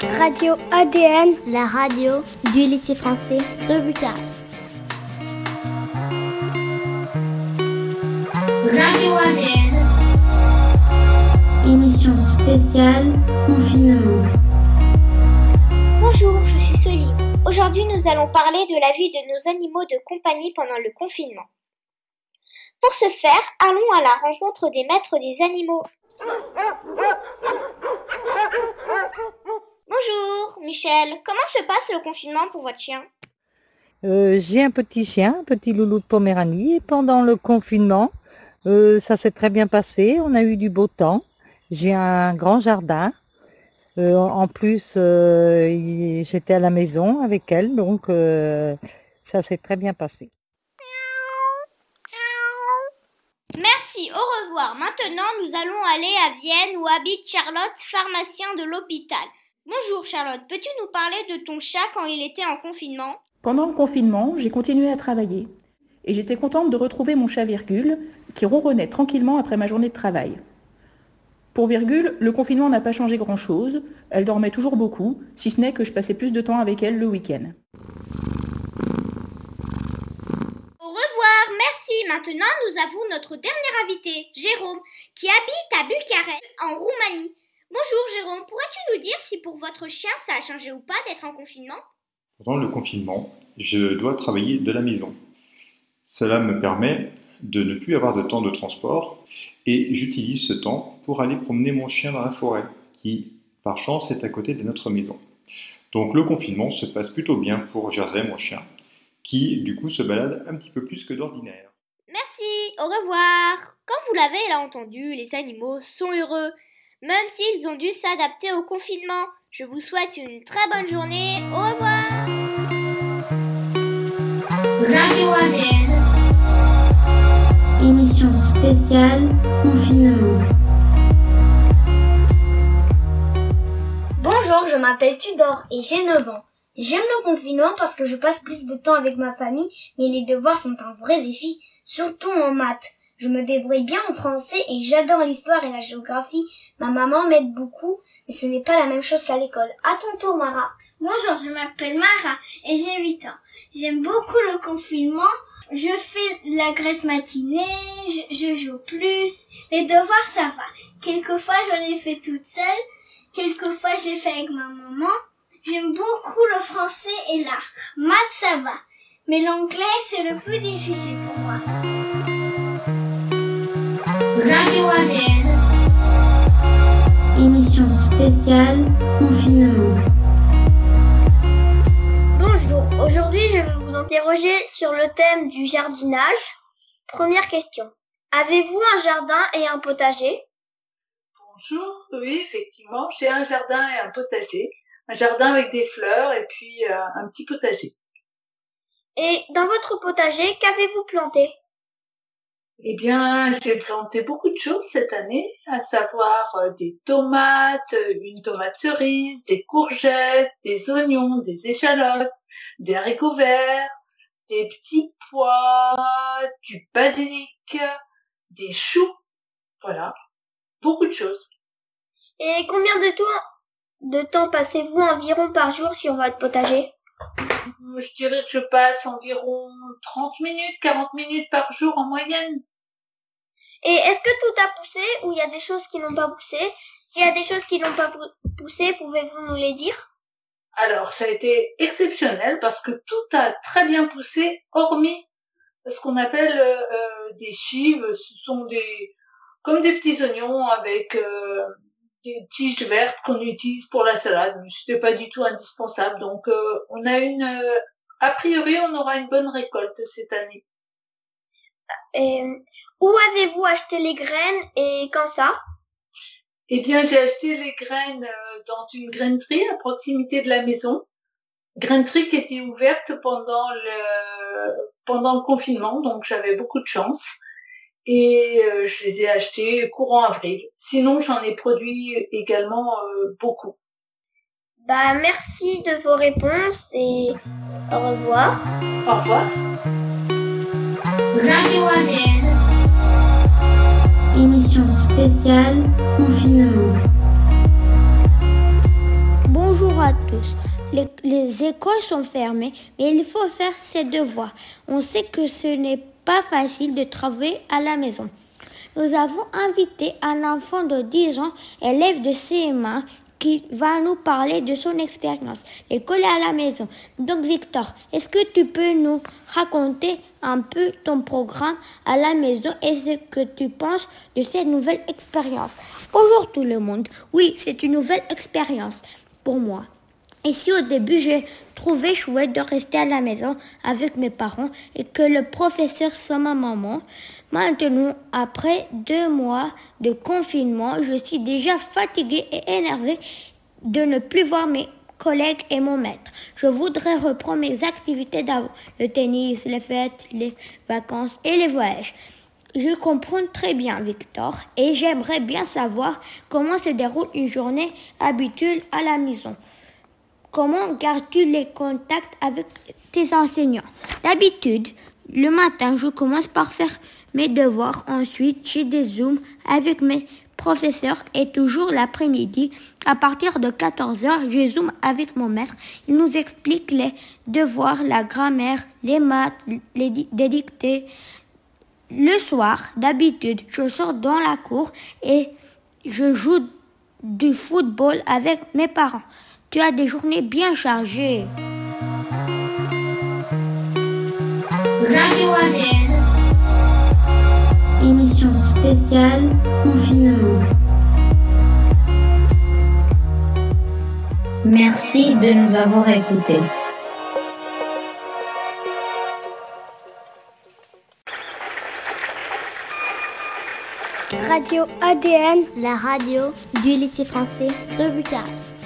Radio ADN, la radio du lycée français de Bucarest. Radio ADN. Émission spéciale confinement. Bonjour, je suis Soline. Aujourd'hui, nous allons parler de la vie de nos animaux de compagnie pendant le confinement. Pour ce faire, allons à la rencontre des maîtres des animaux. Bonjour, Michel. Comment se passe le confinement pour votre chien ? J'ai un petit chien, un petit loulou de Poméranie. Et pendant le confinement, ça s'est très bien passé. On a eu du beau temps. J'ai un grand jardin. En plus, j'étais à la maison avec elle, donc ça s'est très bien passé. Merci, au revoir. Maintenant, nous allons aller à Vienne où habite Charlotte, pharmacien de l'hôpital. Bonjour Charlotte, peux-tu nous parler de ton chat quand il était en confinement ? Pendant le confinement, j'ai continué à travailler. Et j'étais contente de retrouver mon chat Virgule, qui ronronnait tranquillement après ma journée de travail. Pour Virgule, le confinement n'a pas changé grand-chose. Elle dormait toujours beaucoup, si ce n'est que je passais plus de temps avec elle le week-end. Au revoir, merci. Maintenant, nous avons notre dernier invité, Jérôme, qui habite à Bucarest, en Roumanie. Bonjour Jérôme, pourrais-tu nous dire si pour votre chien ça a changé ou pas d'être en confinement ? Pendant le confinement, je dois travailler de la maison. Cela me permet de ne plus avoir de temps de transport et j'utilise ce temps pour aller promener mon chien dans la forêt qui, par chance, est à côté de notre maison. Donc le confinement se passe plutôt bien pour Jersey, mon chien, qui du coup se balade un petit peu plus que d'ordinaire. Merci, au revoir. Comme vous l'avez là entendu, les animaux sont heureux, même s'ils ont dû s'adapter au confinement. Je vous souhaite une très bonne journée. Au revoir. Radio ADN. Émission spéciale confinement. Bonjour, je m'appelle Tudor et j'ai 9 ans. J'aime le confinement parce que je passe plus de temps avec ma famille, mais les devoirs sont un vrai défi, surtout en maths. Je me débrouille bien en français et j'adore l'histoire et la géographie. Ma maman m'aide beaucoup, mais ce n'est pas la même chose qu'à l'école. À tantôt, Mara. Bonjour, je m'appelle Mara et j'ai 8 ans. J'aime beaucoup le confinement. Je fais la graisse matinée, je joue plus. Les devoirs, ça va. Quelquefois, je les fais toute seule. Quelquefois, je les fais avec ma maman. J'aime beaucoup le français et l'art. Maths, ça va. Mais l'anglais, c'est le plus difficile pour moi. Radio ADN. Émission spéciale confinement. Bonjour, aujourd'hui je vais vous interroger sur le thème du jardinage. Première question. Avez-vous un jardin et un potager ? Bonjour, oui, effectivement, j'ai un jardin et un potager. Un jardin avec des fleurs et puis un petit potager. Et dans votre potager, qu'avez-vous planté ? Eh bien, j'ai planté beaucoup de choses cette année, à savoir des tomates, une tomate cerise, des courgettes, des oignons, des échalotes, des haricots verts, des petits pois, du basilic, des choux, voilà, beaucoup de choses. Et combien de temps passez-vous environ par jour sur votre potager ? Je dirais que je passe environ 30 minutes, 40 minutes par jour en moyenne. Et est-ce que tout a poussé ou il y a des choses qui n'ont pas poussé ? S'il y a des choses qui n'ont pas poussé, pouvez-vous nous les dire ? Alors, ça a été exceptionnel parce que tout a très bien poussé, hormis ce qu'on appelle des chives. Ce sont comme des petits oignons avec des tiges vertes qu'on utilise pour la salade. Mais c'était pas du tout indispensable. Donc, on a a priori, on aura une bonne récolte cette année. Et où avez-vous acheté les graines et quand ça ? Eh bien, j'ai acheté les graines dans une grainerie à proximité de la maison. Grainerie qui était ouverte pendant le confinement, donc j'avais beaucoup de chance. Et je les ai achetées courant avril. Sinon, j'en ai produit également beaucoup. Merci de vos réponses et au revoir. Au revoir. Radio ADN. Émission spéciale confinement. Bonjour à tous. Les écoles sont fermées, mais il faut faire ses devoirs. On sait que ce n'est pas facile de travailler à la maison. Nous avons invité un enfant de 10 ans, élève de CM1, qui va nous parler de son expérience. L'école est à la maison. Donc Victor, est-ce que tu peux nous raconter un peu ton programme à la maison et ce que tu penses de cette nouvelle expérience? Bonjour tout le monde. Oui, c'est une nouvelle expérience pour moi. Ici au début, j'ai trouvé chouette de rester à la maison avec mes parents et que le professeur soit ma maman. Maintenant, après 2 mois de confinement, je suis déjà fatiguée et énervée de ne plus voir mes collègues et mon maître. Je voudrais reprendre mes activités d'avant, le tennis, les fêtes, les vacances et les voyages. Je comprends très bien Victor et j'aimerais bien savoir comment se déroule une journée habituelle à la maison. Comment gardes-tu les contacts avec tes enseignants? D'habitude, le matin, je commence par faire mes devoirs. Ensuite, j'ai des zooms avec mes professeurs et toujours l'après-midi, à partir de 14h, je zoome avec mon maître. Il nous explique les devoirs, la grammaire, les maths, des dictées. Le soir, d'habitude, je sors dans la cour et je joue du football avec mes parents. Tu as des journées bien chargées. Radio ADN. Émission spéciale confinement. Merci de nous avoir écoutés. Radio ADN, la radio du lycée français de Bucarest.